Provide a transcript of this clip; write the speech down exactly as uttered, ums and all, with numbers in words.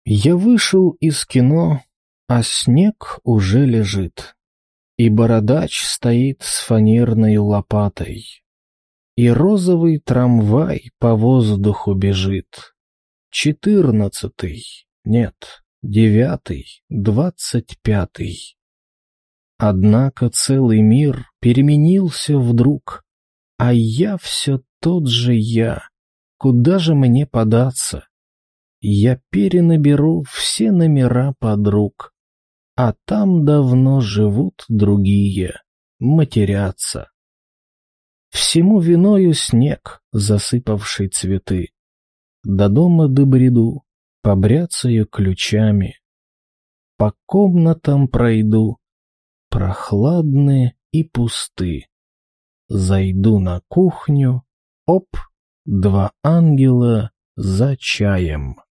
Я вышел из кино, а снег уже лежит, и бородач стоит с фанерной лопатой, и розовый трамвай по воздуху бежит. Четырнадцатый, нет, девятый, двадцать пятый. Однако целый мир переменился вдруг, а я все тот же я. Куда же мне податься? Я перенаберу все номера подруг, а там давно живут другие, матерятся. Всему виною снег, засыпавший цветы. До дома добреду, побряцаю ключами. По комнатам пройду, прохладные и пусты. Зайду на кухню, оп, два ангела за чаем.